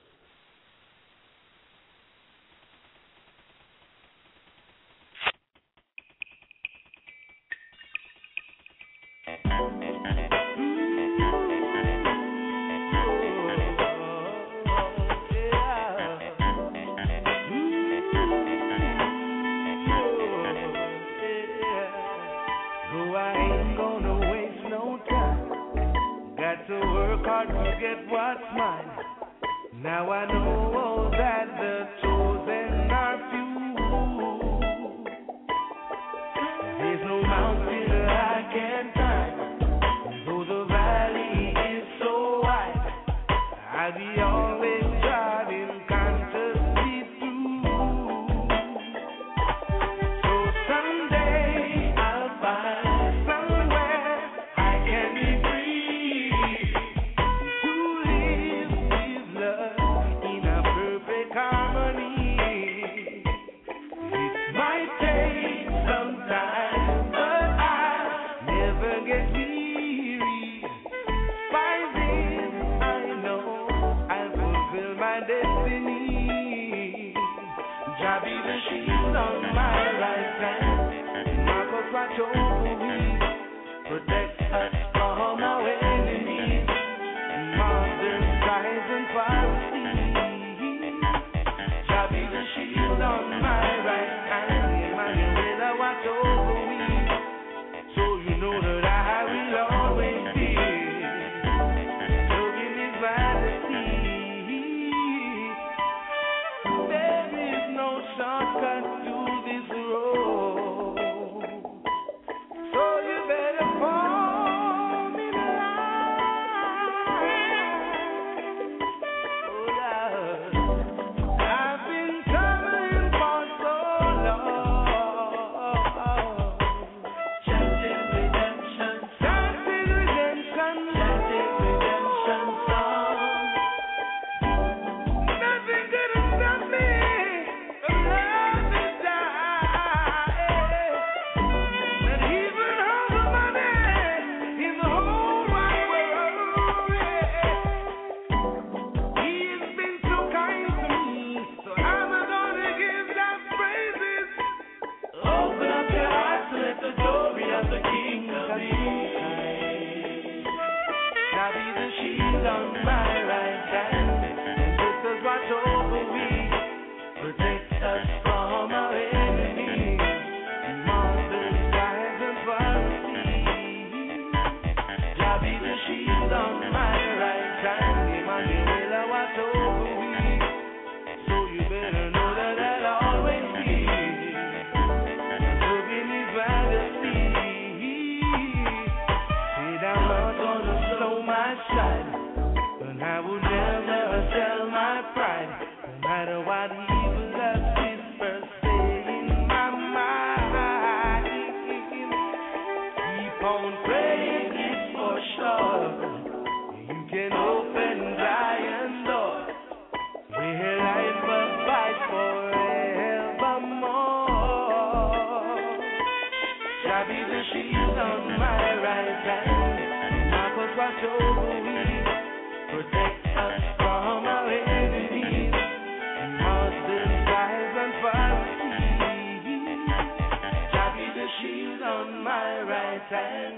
To get what's mine. Now I know that the chosen are few. There's no mountain I can climb, though the valley is so wide. I'll be always driving consciously through. So someday I'll find somewhere I can be free. Protect us from our enemies, monsters, giants, and prophecies. Shall be the shield on my right hand, Emmanuel, watch over me. So you know that I will always be serving His majesty. shortcut to this road. So you better fall in line. Oh, Lord. I've been traveling for so long. Chanting redemption song. Nothing could have stopped me from loving die. And even all the money in the whole wide world. He has been so kind to me, so I'm gonna give that praises. Open up your heart to let the glory of the King of Kings. Shall be the shield on my right hand. Sisters watch over me, protect us from our enemies, monsters, giants, and Pharisees. Shall be the shield on my right hand. Emmanuel, watch over me, so you better know that I'll always be. So give me majesty. Said I'm not gonna slow my stride, but I will never sell my pride, no matter what evil that whispers say in my mind. Keep on praying, it's for sure. You can open Zion's door, where life abides forevermore. Shall be the shield on my right hand. Marcos watch over me, protect us from our enemies, monsters, giants, and Pharisees. Shall be the shield on my right hand.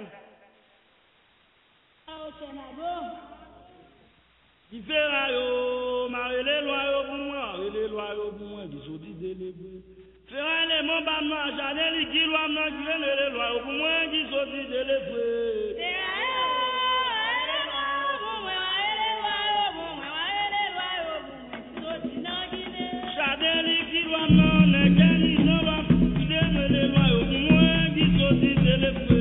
Différent yo, marre les lois yo pour moi, les lois yo pour moi qui sont délégués. Faire les mon bas moi, j'allais les qui loi moi qui viennent les lois yo pour moi qui sont délégués. J'allais les qui loi moi, les qui sont là, qui viennent les lois yo pour moi qui sont délégués.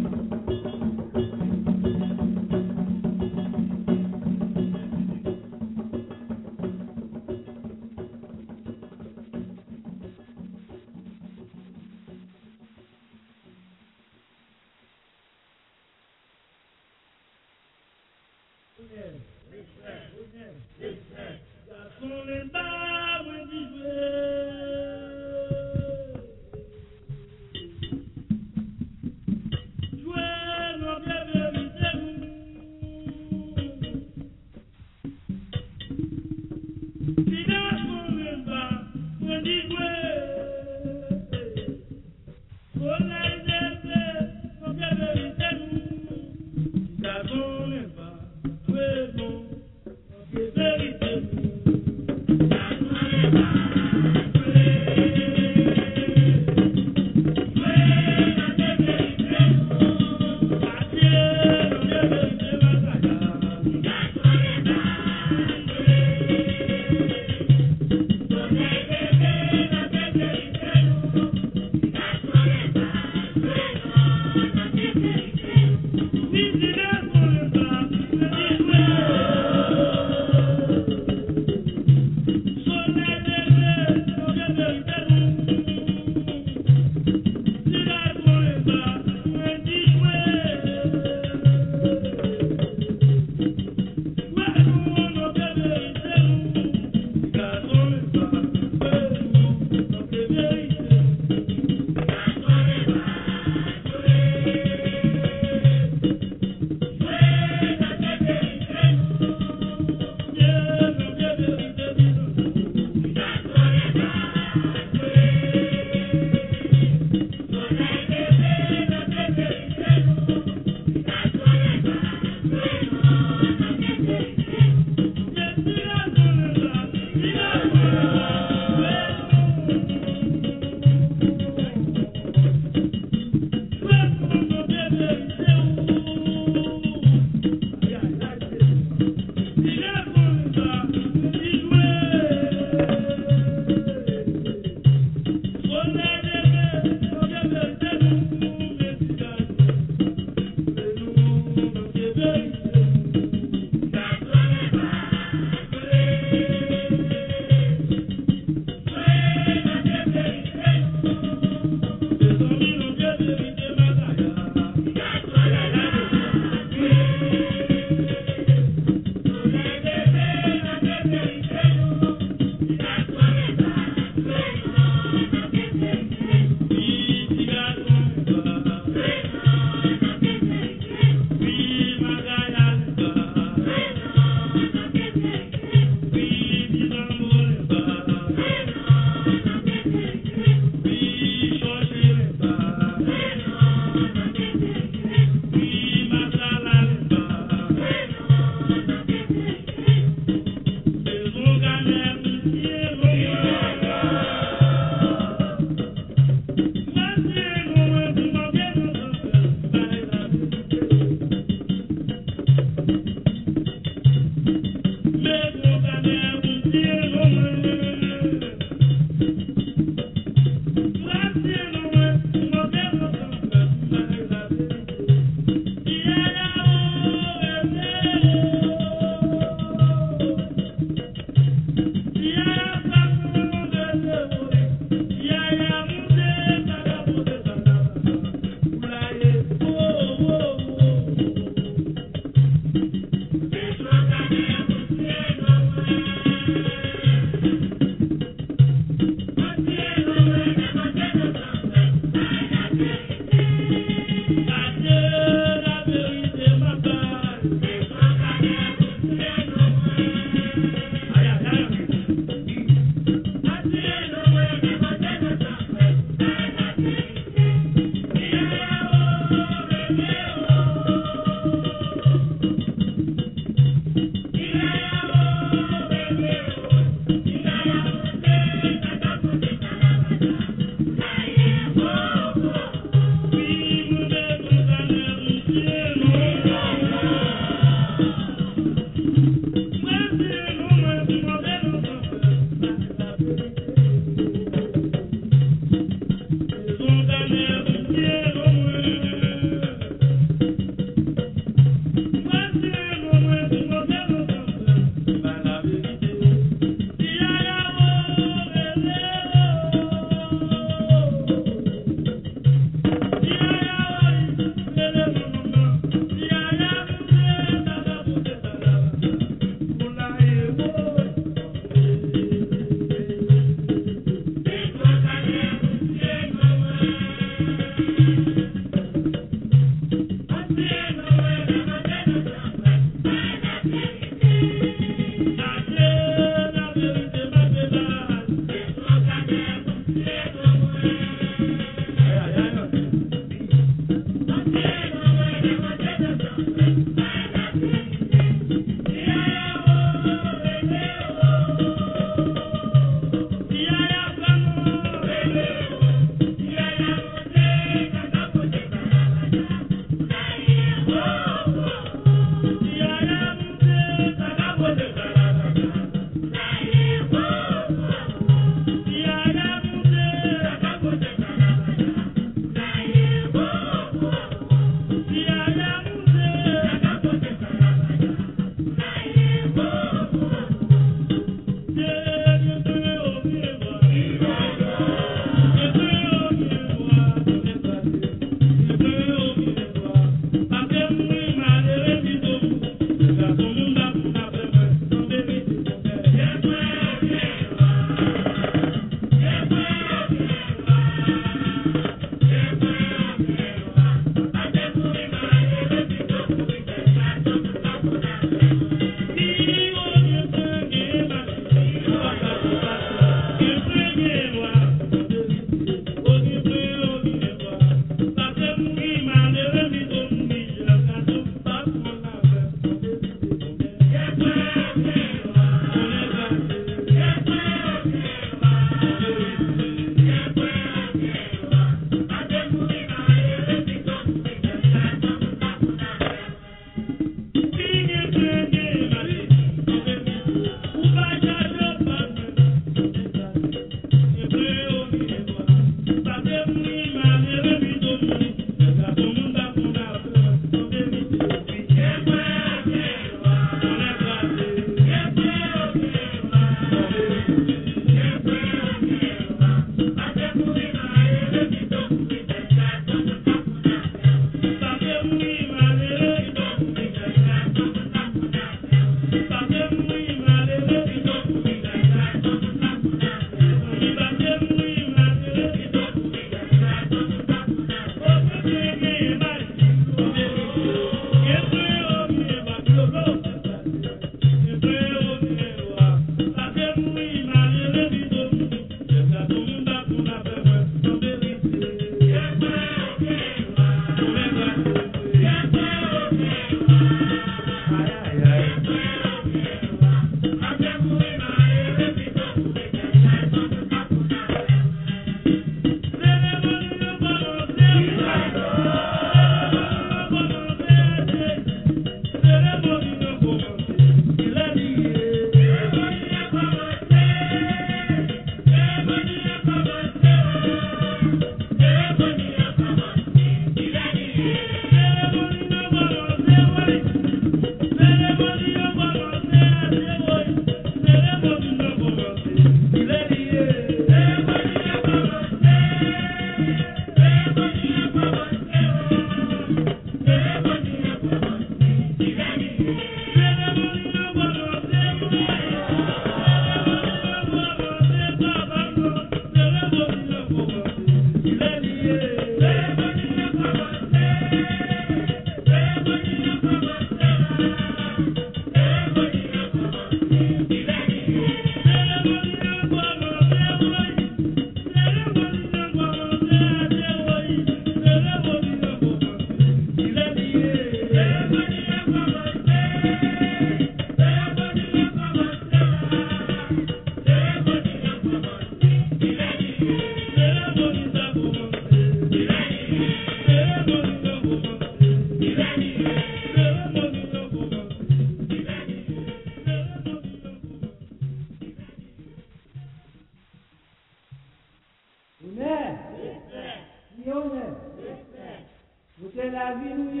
c'est la vie nous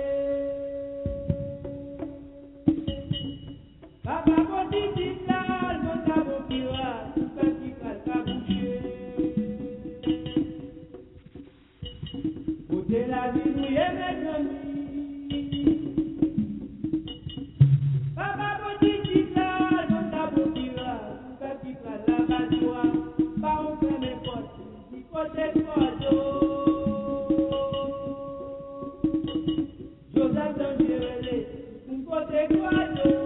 Papa mon dit là, mon tabou pirate, tout qui passe à boucher. C'est la vie nous mes amis. Papa mon dit là, mon tabou pirate, tout qui passe à la joie. Pas on fait mes potes, qui côté photo. Joseph Dangerelé, un côté quadro.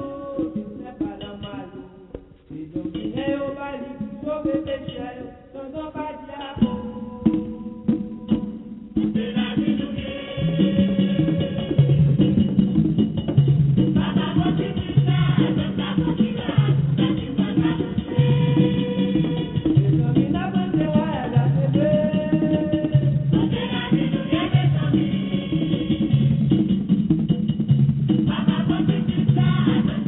Bye.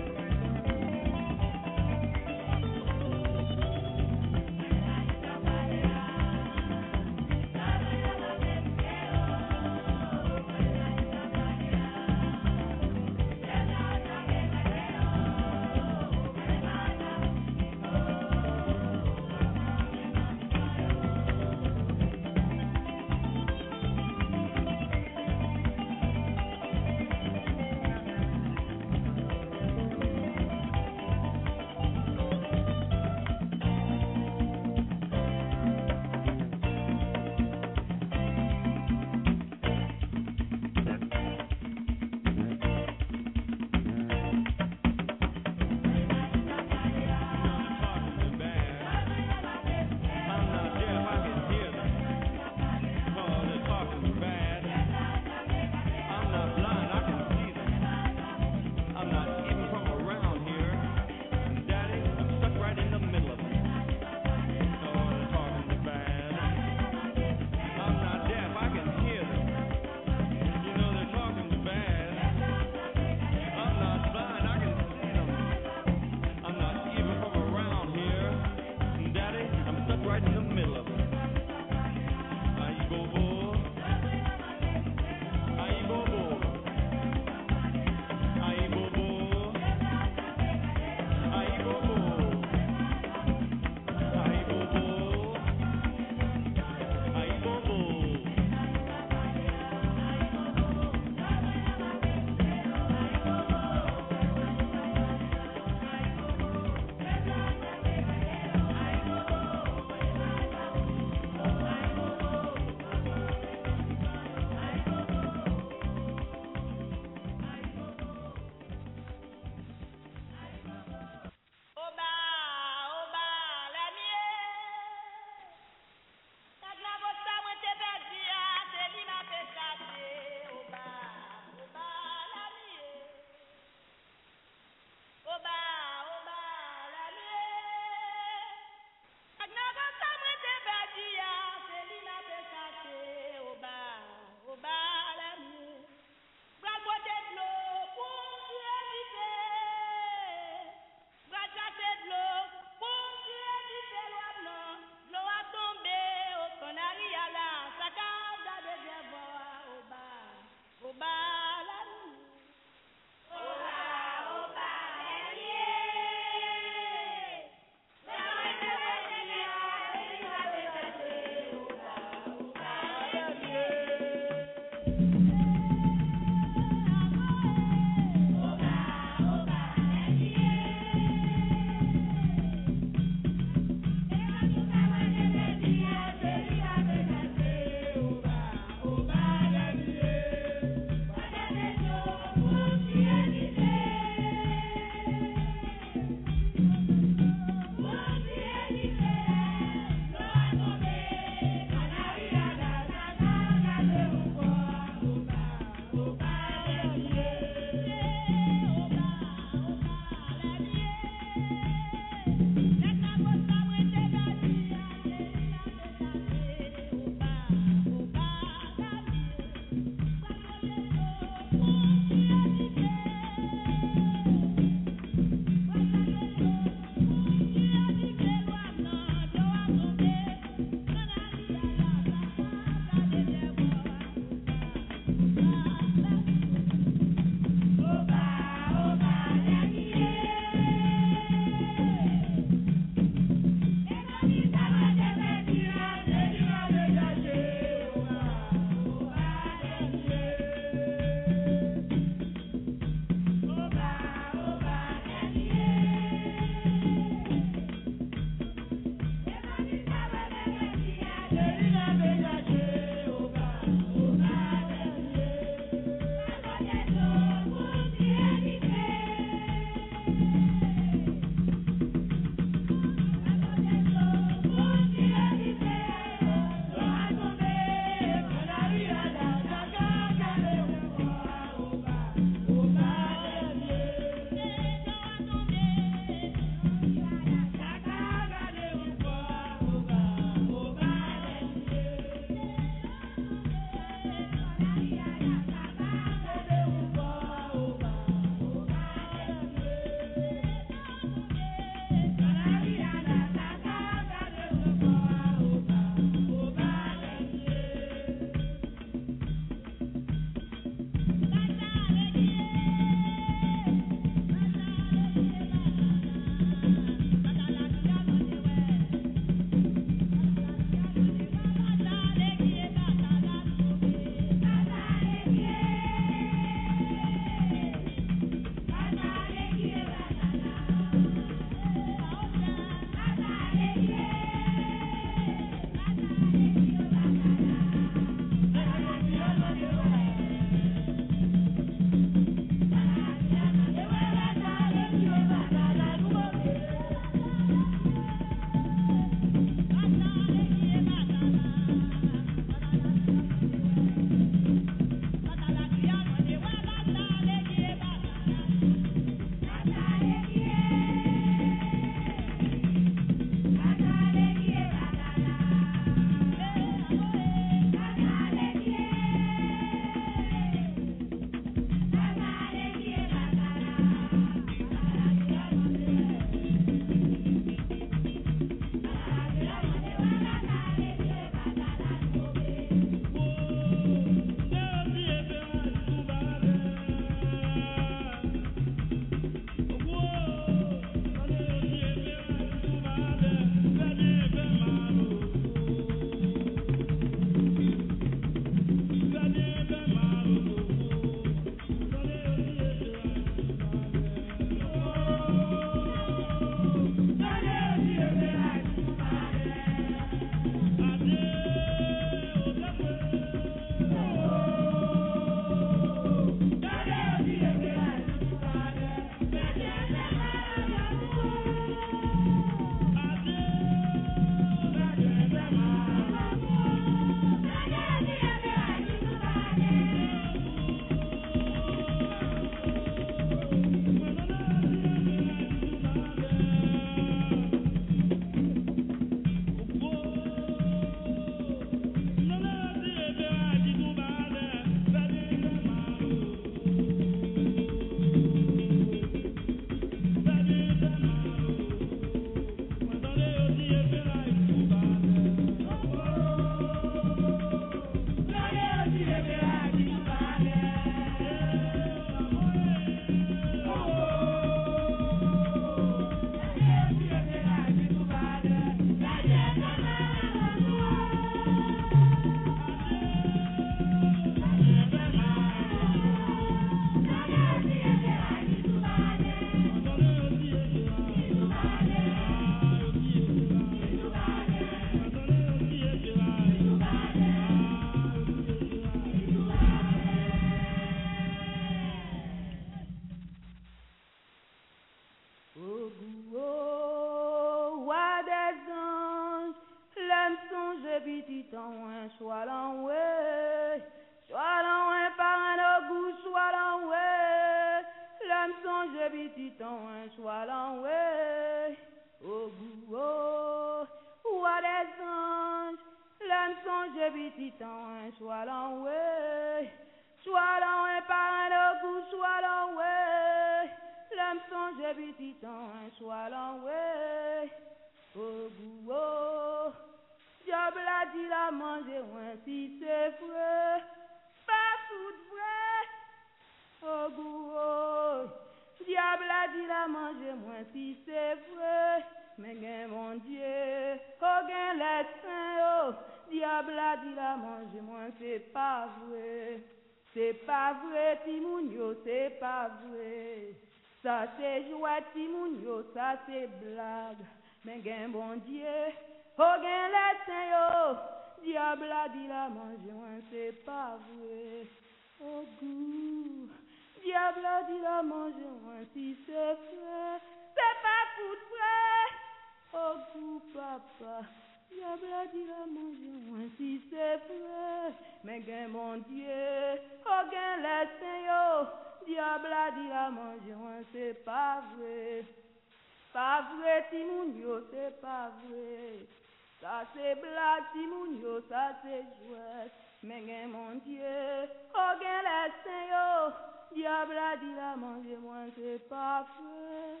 petit temps, soit l'enoué. Soit l'enoué par un goût, soit l'enoué. L'âme songe petit temps, soit l'enoué. Au goût, oh, ou à des anges. L'âme songe petit temps, soit l'enoué. Soit l'enoué par un goût, soit l'enoué. L'âme songe petit temps, soit l'enoué. Au goût, oh, diable a dit la manger, si c'est vrai, pas tout vrai. Au goût, oh, diable a dit la manger, si c'est vrai, mais gain mon Dieu, oh gain les saints, oh, diable a dit la manger, c'est pas vrai. C'est pas vrai, Timounio, c'est pas vrai. Ça c'est jouet, Timounio, ça c'est blague. Mais gain bon Dieu, oh gain les saints, yo, diable a dit la manger, c'est pas vrai. Oh goût, diable a dit la manger, si c'est vrai, c'est pas tout vrai. Oh goût, papa, diable a dit la manger, si c'est vrai. Mais gain mon Dieu, oh gain les saints, yo, diable a dit la manger, c'est pas vrai. Pas vrai, Timounio, c'est pas vrai. Ça c'est blague, Timounio, ça c'est jouet. Mais gain mon Dieu, oh gain les saints, yo, diable a dit la manger, moi c'est pas vrai.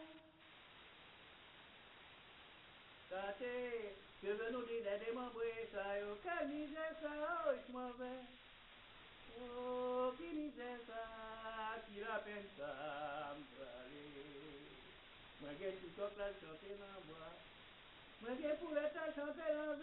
Ça c'est, je veux nous dire des membres, ça yo, quelle misère ça, oh, je m'en vais. Oh, qui misère ça, qui la peine ça, moi j'ai tout la chanter dans bois. Moi j'ai pour être chanter dans